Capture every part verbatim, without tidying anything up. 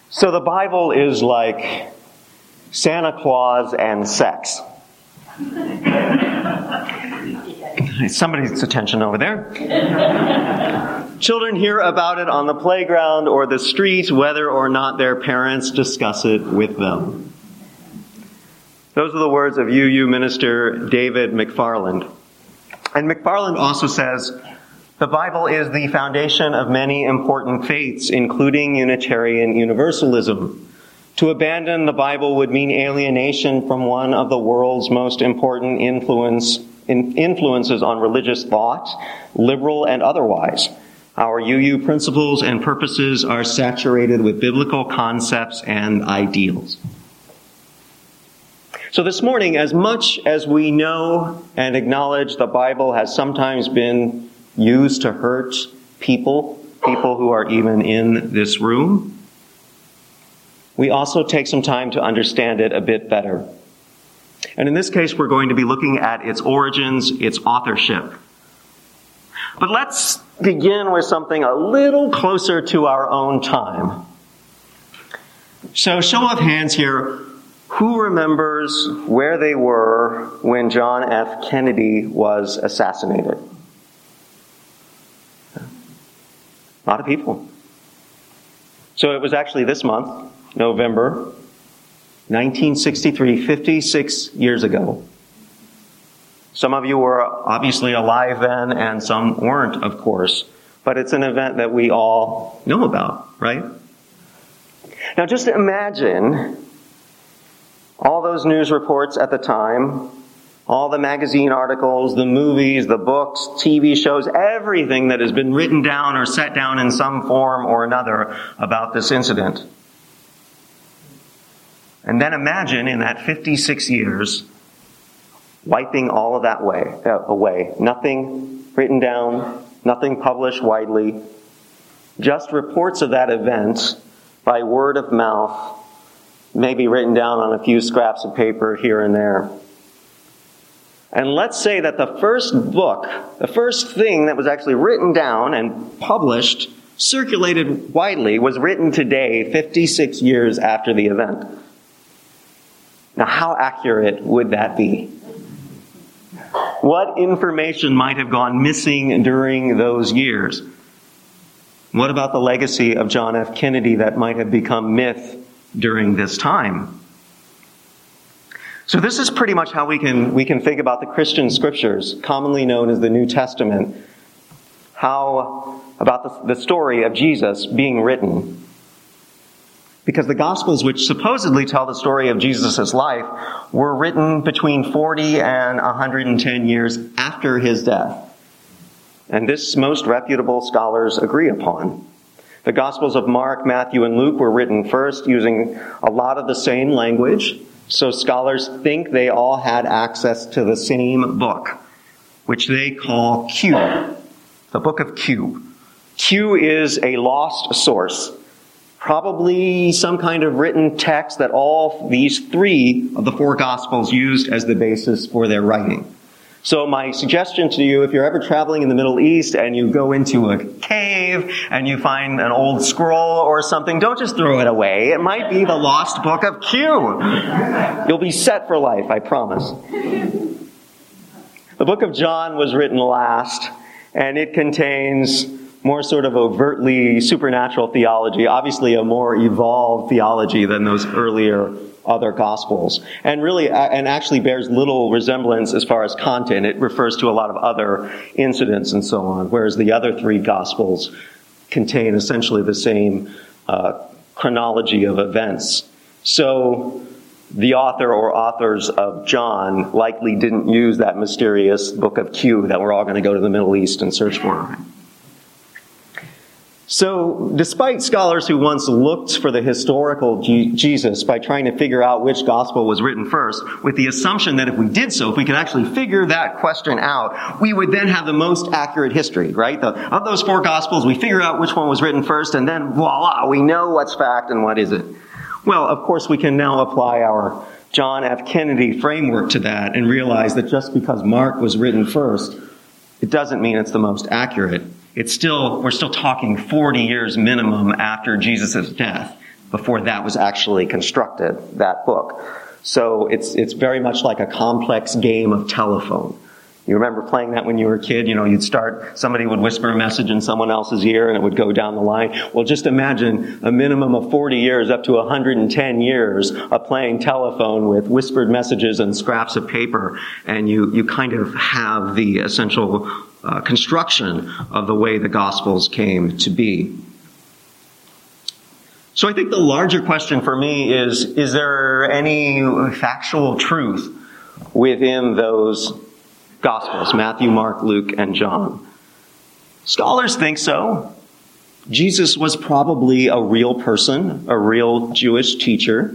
So the Bible is like Santa Claus and sex. Somebody's attention over there. Children hear about it on the playground or the street, whether or not their parents discuss it with them. Those are the words of U U minister David McFarland. And McFarland also says, the Bible is the foundation of many important faiths, including Unitarian Universalism. To abandon the Bible would mean alienation from one of the world's most important influence, in, influences on religious thought, liberal and otherwise. Our U U principles and purposes are saturated with biblical concepts and ideals. So this morning, as much as we know and acknowledge the Bible has sometimes been used to hurt people, people who are even in this room, we also take some time to understand it a bit better. And in this case, we're going to be looking at its origins, its authorship. But let's begin with something a little closer to our own time. So, show of hands here, who remembers where they were when John F. Kennedy was assassinated? A lot of people. So it was actually this month, November, nineteen sixty-three, fifty-six years ago. Some of you were obviously alive then, and some weren't, of course. But it's an event that we all know about, right? Now just imagine all those news reports at the time, all the magazine articles, the movies, the books, T V shows, everything that has been written down or set down in some form or another about this incident. And then imagine in that fifty-six years, wiping all of that way, uh, away. Nothing written down, nothing published widely, just reports of that event by word of mouth, maybe written down on a few scraps of paper here and there. And let's say that the first book, the first thing that was actually written down and published, circulated widely, was written today, fifty-six years after the event. Now, how accurate would that be? What information might have gone missing during those years? What about the legacy of John F. Kennedy that might have become myth during this time? So this is pretty much how we can we can think about the Christian scriptures, commonly known as the New Testament. How about the, the story of Jesus being written? Because the Gospels, which supposedly tell the story of Jesus' life, were written between forty and one hundred ten years after his death. And this most reputable scholars agree upon. The Gospels of Mark, Matthew, and Luke were written first using a lot of the same language, so scholars think they all had access to the same book, which they call Q, the book of Q. Q is a lost source, probably some kind of written text that all these three of the four Gospels used as the basis for their writing. So my suggestion to you, if you're ever traveling in the Middle East and you go into a cave and you find an old scroll or something, don't just throw it away. It might be the lost book of Q. You'll be set for life, I promise. The book of John was written last, and it contains more sort of overtly supernatural theology, obviously a more evolved theology than those earlier other Gospels, and really, and actually bears little resemblance as far as content. It refers to a lot of other incidents and so on, whereas the other three Gospels contain essentially the same uh, chronology of events. So the author or authors of John likely didn't use that mysterious book of Q that we're all going to go to the Middle East and search for. So, despite scholars who once looked for the historical G- Jesus by trying to figure out which gospel was written first, with the assumption that if we did so, if we could actually figure that question out, we would then have the most accurate history, right? The, of those four gospels, we figure out which one was written first, and then voila, we know what's fact and what isn't. Well, of course, we can now apply our John F. Kennedy framework to that and realize that just because Mark was written first, it doesn't mean it's the most accurate. It's still, we're still talking forty years minimum after Jesus' death. before that was actually constructed, that book. So it's it's very much like a complex game of telephone. You remember playing that when you were a kid? You know, you'd start, somebody would whisper a message in someone else's ear and it would go down the line. Well, just imagine a minimum of forty years up to one hundred ten years of playing telephone with whispered messages and scraps of paper. And you, you kind of have the essential uh, construction of the way the Gospels came to be. So I think the larger question for me is, is there any factual truth within those Gospels, Matthew, Mark, Luke, and John? Scholars think so. Jesus was probably a real person, a real Jewish teacher.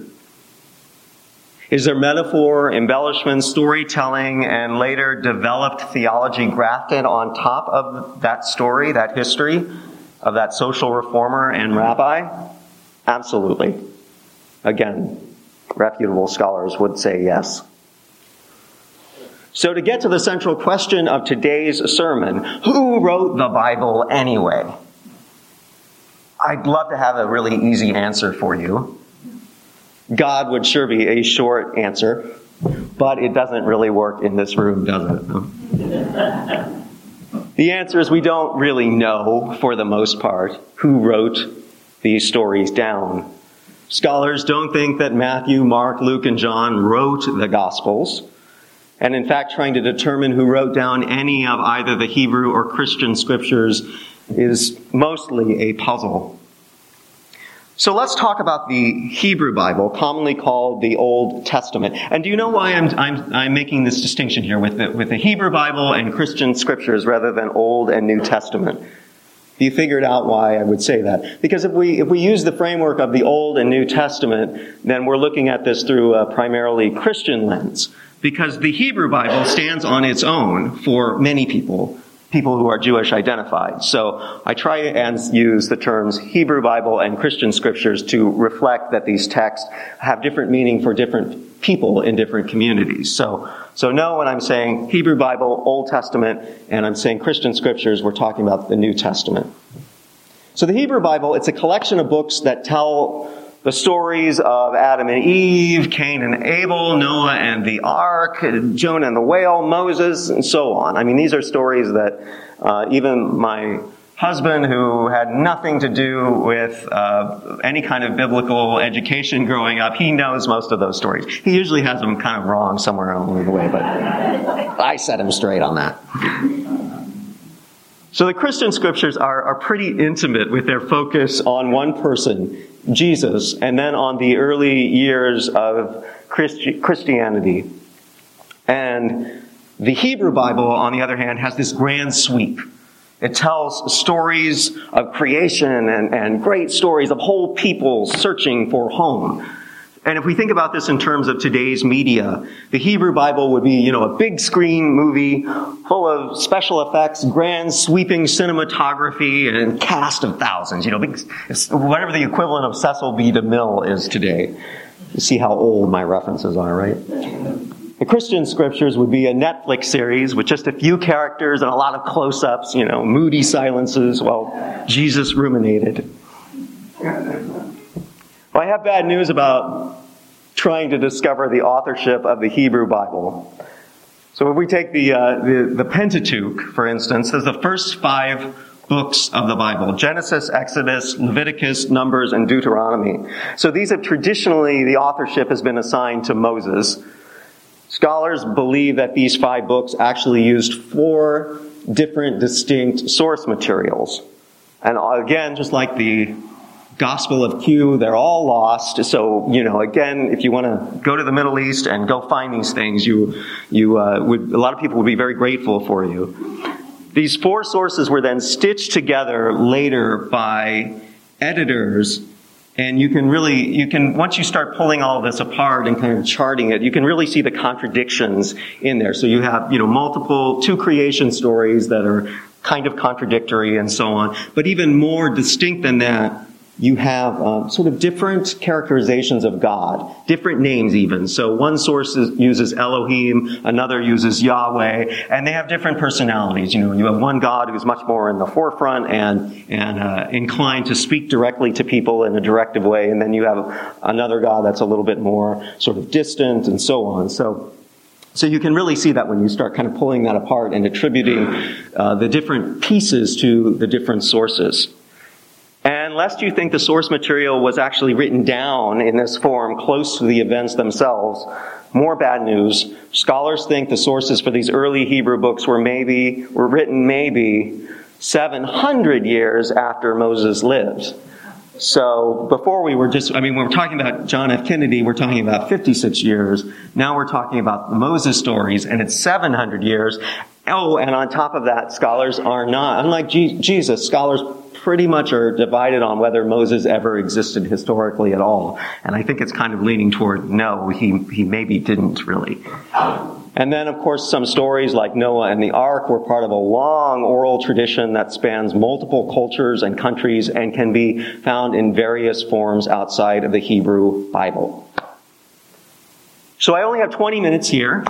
Is there metaphor, embellishment, storytelling, and later developed theology grafted on top of that story, that history of that social reformer and rabbi? Absolutely. Again, reputable scholars would say yes. So to get to the central question of today's sermon, who wrote the Bible anyway? I'd love to have a really easy answer for you. God would sure be a short answer, but it doesn't really work in this room, does it? No. The answer is we don't really know, for the most part, who wrote these stories down. Scholars don't think that Matthew, Mark, Luke, and John wrote the Gospels. And in fact, trying to determine who wrote down any of either the Hebrew or Christian scriptures is mostly a puzzle. So let's talk about the Hebrew Bible, commonly called the Old Testament. And do you know why I'm I'm, I'm making this distinction here with the, with the Hebrew Bible and Christian scriptures rather than Old and New Testament? You figured out why I would say that. Because if we if we use the framework of the Old and New Testament, then we're looking at this through a primarily Christian lens. Because the Hebrew Bible stands on its own for many people, people who are Jewish identified. So I try and use the terms Hebrew Bible and Christian scriptures to reflect that these texts have different meaning for different people in different communities. So, so no, when I'm saying Hebrew Bible, Old Testament, and I'm saying Christian scriptures, we're talking about the New Testament. So the Hebrew Bible, it's a collection of books that tell the stories of Adam and Eve, Cain and Abel, Noah and the ark, Jonah and the whale, Moses, and so on. I mean, these are stories that uh, even my husband, who had nothing to do with uh, any kind of biblical education growing up, he knows most of those stories. He usually has them kind of wrong somewhere along the way, but I set him straight on that. So the Christian scriptures are, are pretty intimate with their focus on one person, Jesus, and then on the early years of Christi- Christianity. And the Hebrew Bible, on the other hand, has this grand sweep. It tells stories of creation and, and great stories of whole people searching for home. And if we think about this in terms of today's media, the Hebrew Bible would be, you know, a big screen movie full of special effects, grand sweeping cinematography, and cast of thousands. You know, big, whatever the equivalent of Cecil B. DeMille is today. You see how old my references are, right? The Christian scriptures would be a Netflix series with just a few characters and a lot of close-ups, you know, moody silences while Jesus ruminated. Well, I have bad news about trying to discover the authorship of the Hebrew Bible. So if we take the, uh, the, the Pentateuch, for instance, there's the first five books of the Bible: Genesis, Exodus, Leviticus, Numbers, and Deuteronomy. So these have traditionally, the authorship has been assigned to Moses. Scholars believe that these five books actually used four different distinct source materials. And again, just like the Gospel of Q, they're all lost. So, you know, again, if you want to go to the Middle East and go find these things, you, you, uh, would, a lot of people would be very grateful for you. These four sources were then stitched together later by editors, and you can really, you can, once you start pulling all of this apart and kind of charting it, you can really see the contradictions in there. So you have, you know, multiple, two creation stories that are kind of contradictory and so on. But even more distinct than that, you have uh, sort of different characterizations of God, different names even. So one source is, uses Elohim, another uses Yahweh, and they have different personalities. You know, you have one God who's much more in the forefront and and uh, inclined to speak directly to people in a directive way, and then you have another God that's a little bit more sort of distant and so on. So. So you can really see that when you start kind of pulling that apart and attributing uh, the different pieces to the different sources. And lest you think the source material was actually written down in this form close to the events themselves, more bad news. Scholars think the sources for these early Hebrew books were maybe, were written maybe seven hundred years after Moses lived. So before we were just, I mean, when we're talking about John F. Kennedy, we're talking about fifty-six years. Now we're talking about the Moses stories, and it's seven hundred years. Oh, and on top of that, scholars are not, unlike G- Jesus, scholars pretty much are divided on whether Moses ever existed historically at all. And I think it's kind of leaning toward no, he, he maybe didn't really. And then, of course, some stories like Noah and the Ark were part of a long oral tradition that spans multiple cultures and countries and can be found in various forms outside of the Hebrew Bible. So I only have twenty minutes here.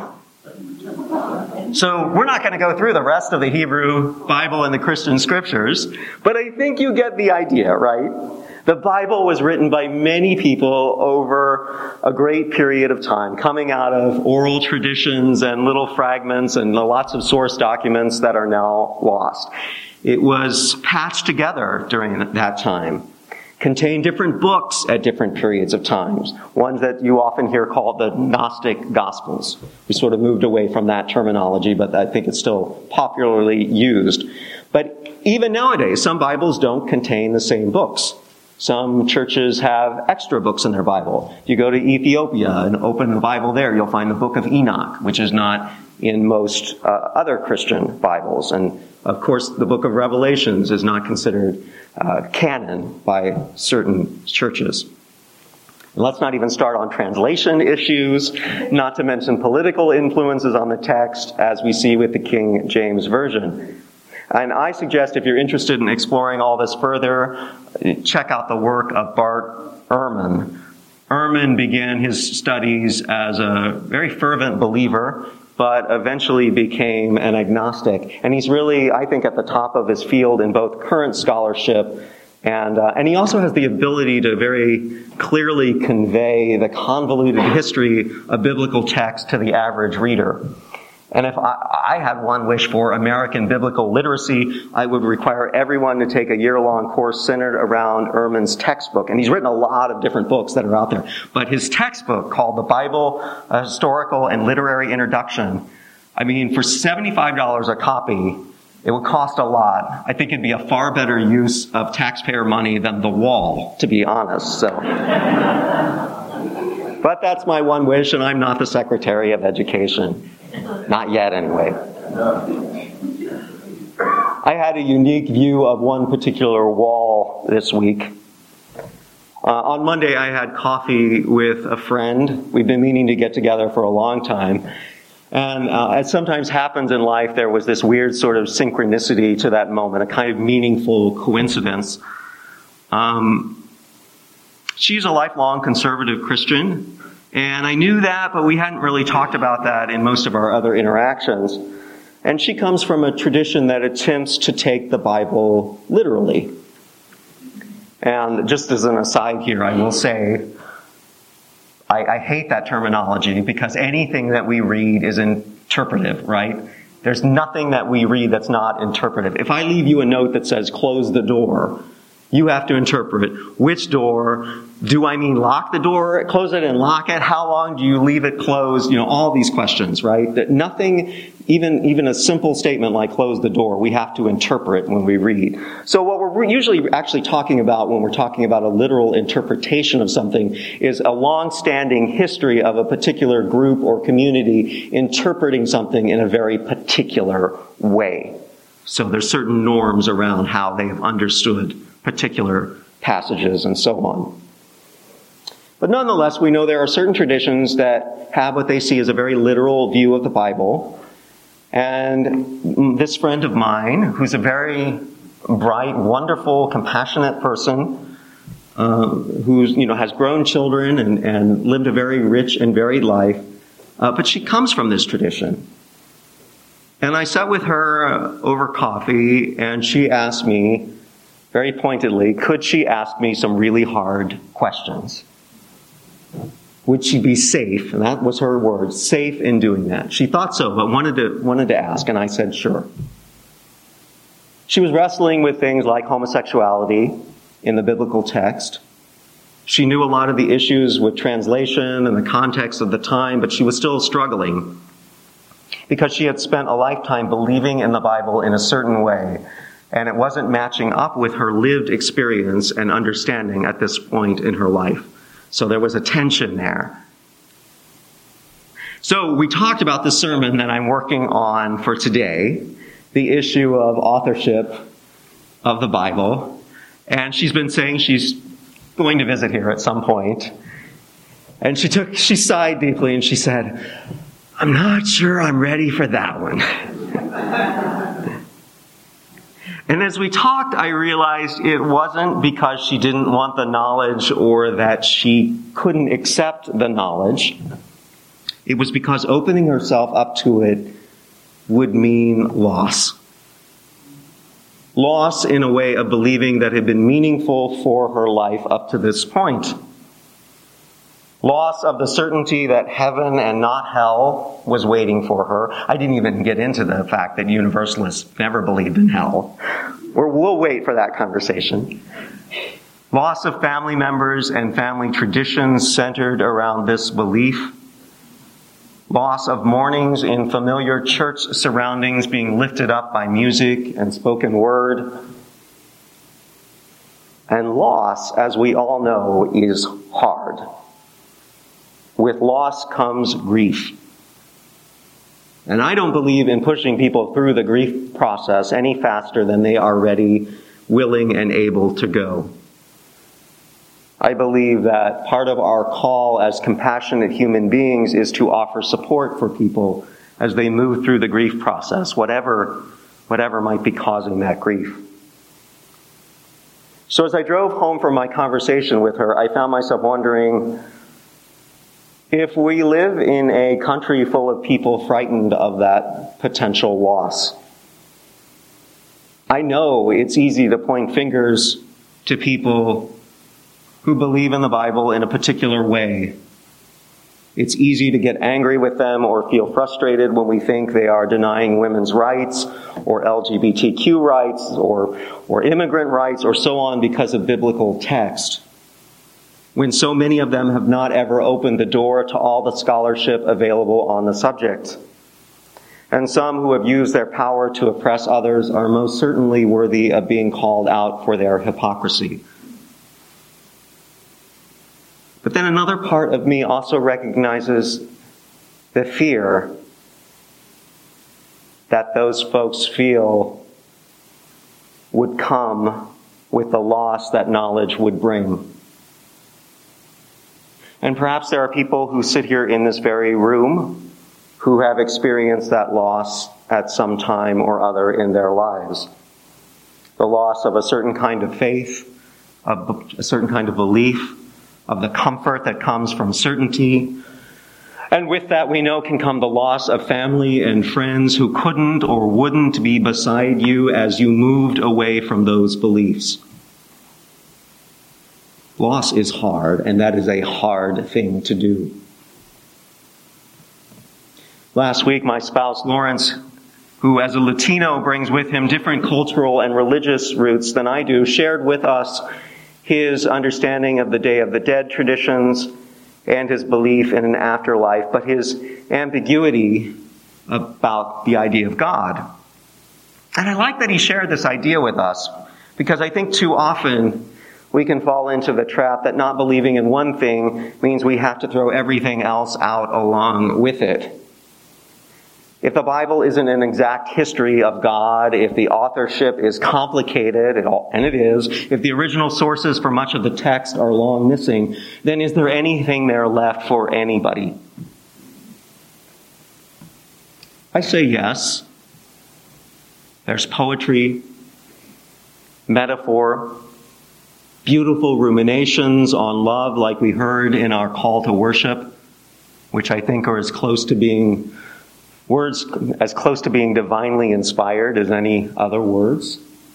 So we're not going to go through the rest of the Hebrew Bible and the Christian scriptures, but I think you get the idea, right? The Bible was written by many people over a great period of time, coming out of oral traditions and little fragments and lots of source documents that are now lost. It was patched together during that time, contained different books at different periods of times, ones that you often hear called the Gnostic Gospels. We sort of moved away from that terminology, but I think it's still popularly used. But even nowadays, some Bibles don't contain the same books. Some churches have extra books in their Bible. If you go to Ethiopia and open the Bible there, you'll find the book of Enoch, which is not in most uh, other Christian Bibles. And, of course, the book of Revelations is not considered uh, canon by certain churches. And let's not even start on translation issues, not to mention political influences on the text, as we see with the King James Version. And I suggest if you're interested in exploring all this further, check out the work of Bart Ehrman. Ehrman began his studies as a very fervent believer, but eventually became an agnostic. And he's really, I think, at the top of his field in both current scholarship, and uh, and he also has the ability to very clearly convey the convoluted history of biblical text to the average reader. And if I, I had one wish for American biblical literacy, I would require everyone to take a year-long course centered around Ehrman's textbook. And he's written a lot of different books that are out there. But his textbook, called The Bible, a Historical and Literary Introduction, I mean, for seventy-five dollars a copy, it would cost a lot. I think it'd be a far better use of taxpayer money than The Wall, to be honest. So, but that's my one wish, and I'm not the Secretary of Education. Not yet, anyway. I had a unique view of one particular wall this week. Uh, on Monday, I had coffee with a friend. We've been meaning to get together for a long time. And uh, as sometimes happens in life, there was this weird sort of synchronicity to that moment, a kind of meaningful coincidence. Um, she's a lifelong conservative Christian. And I knew that, but we hadn't really talked about that in most of our other interactions. And she comes from a tradition that attempts to take the Bible literally. And just as an aside here, I will say, I, I hate that terminology because anything that we read is interpretive, right? There's nothing that we read that's not interpretive. If I leave you a note that says, close the door, you have to interpret which door. Do I mean lock the door, close it and lock it? How long do you leave it closed? You know, all these questions, right? That nothing, even, even a simple statement like close the door, we have to interpret when we read. So what we're usually actually talking about when we're talking about a literal interpretation of something is a long-standing history of a particular group or community interpreting something in a very particular way. So there's certain norms around how they have understood particular passages and so on. But nonetheless, we know there are certain traditions that have what they see as a very literal view of the Bible. And this friend of mine, who's a very bright, wonderful, compassionate person, uh, who you know has grown children and, and lived a very rich and varied life, uh, but she comes from this tradition. And I sat with her uh, over coffee, and she asked me, very pointedly, could she ask me some really hard questions? Would she be safe? And that was her word, safe in doing that. She thought so, but wanted to wanted to ask, and I said, sure. She was wrestling with things like homosexuality in the biblical text. She knew a lot of the issues with translation and the context of the time, but she was still struggling because she had spent a lifetime believing in the Bible in a certain way, and it wasn't matching up with her lived experience and understanding at this point in her life. So there was a tension there. So we talked about the sermon that I'm working on for today, the issue of authorship of the Bible. And she's been saying she's going to visit here at some point. And she took, she sighed deeply and she said, I'm not sure I'm ready for that one. And as we talked, I realized it wasn't because she didn't want the knowledge or that she couldn't accept the knowledge. It was because opening herself up to it would mean loss. Loss in a way of believing that had been meaningful for her life up to this point. Loss of the certainty that heaven and not hell was waiting for her. I didn't even get into the fact that universalists never believed in hell. Or we'll wait for that conversation. Loss of family members and family traditions centered around this belief. Loss of mornings in familiar church surroundings being lifted up by music and spoken word. And loss, as we all know, is hard. With loss comes grief. And I don't believe in pushing people through the grief process any faster than they are ready, willing, and able to go. I believe that part of our call as compassionate human beings is to offer support for people as they move through the grief process, whatever, whatever might be causing that grief. So as I drove home from my conversation with her, I found myself wondering, if we live in a country full of people frightened of that potential loss, I know it's easy to point fingers to people who believe in the Bible in a particular way. It's easy to get angry with them or feel frustrated when we think they are denying women's rights or L G B T Q rights or, or immigrant rights or so on because of biblical text, when so many of them have not ever opened the door to all the scholarship available on the subject. And some who have used their power to oppress others are most certainly worthy of being called out for their hypocrisy. But then another part of me also recognizes the fear that those folks feel would come with the loss that knowledge would bring. And perhaps there are people who sit here in this very room who have experienced that loss at some time or other in their lives. The loss of a certain kind of faith, of a certain kind of belief, of the comfort that comes from certainty. And with that, we know can come the loss of family and friends who couldn't or wouldn't be beside you as you moved away from those beliefs. Loss is hard, and that is a hard thing to do. Last week, my spouse, Lawrence, who as a Latino brings with him different cultural and religious roots than I do, shared with us his understanding of the Day of the Dead traditions and his belief in an afterlife, but his ambiguity about the idea of God. And I like that he shared this idea with us, because I think too often we can fall into the trap that not believing in one thing means we have to throw everything else out along with it. If the Bible isn't an exact history of God, if the authorship is complicated, and it is, if the original sources for much of the text are long missing, then is there anything there left for anybody? I say yes. There's poetry, metaphor, beautiful ruminations on love like we heard in our call to worship, which I think are as close to being words as close to being divinely inspired as any other words.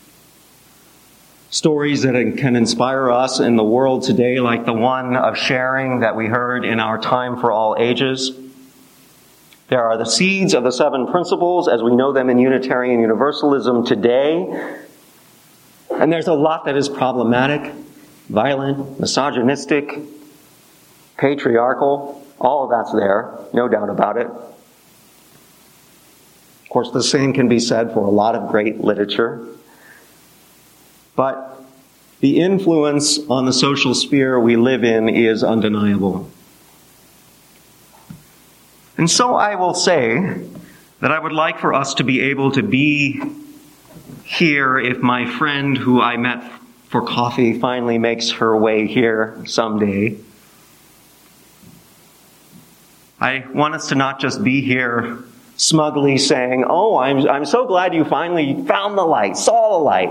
Stories that can inspire us in the world today, like the one of sharing that we heard in our Time for All Ages. There are the seeds of the seven principles as we know them in Unitarian Universalism today. And there's a lot that is problematic, violent, misogynistic, patriarchal. All of that's there, no doubt about it. Of course, the same can be said for a lot of great literature. But the influence on the social sphere we live in is undeniable. And so I will say that I would like for us to be able to be here if my friend who I met for coffee finally makes her way here someday. I want us to not just be here smugly saying, oh, I'm, I'm so glad you finally found the light, saw the light.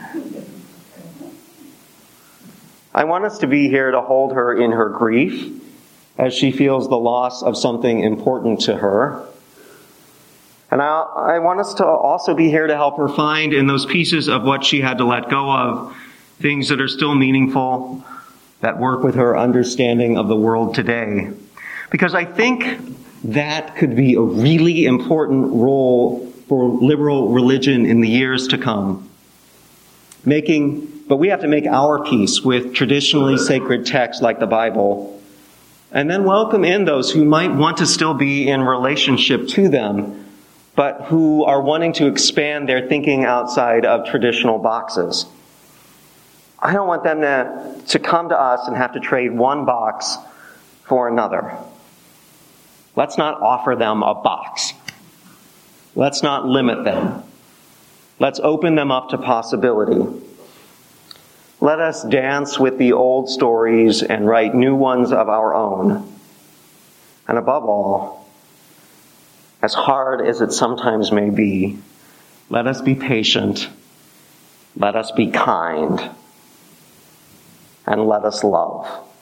I want us to be here to hold her in her grief as she feels the loss of something important to her. And I, I want us to also be here to help her find in those pieces of what she had to let go of, things that are still meaningful, that work with her understanding of the world today. Because I think that could be a really important role for liberal religion in the years to come. Making, but we have to make our peace with traditionally sacred texts like the Bible, and then welcome in those who might want to still be in relationship to them, but who are wanting to expand their thinking outside of traditional boxes. I don't want them to, to come to us and have to trade one box for another. Let's not offer them a box. Let's not limit them. Let's open them up to possibility. Let us dance with the old stories and write new ones of our own. And above all, as hard as it sometimes may be, let us be patient, let us be kind, and let us love.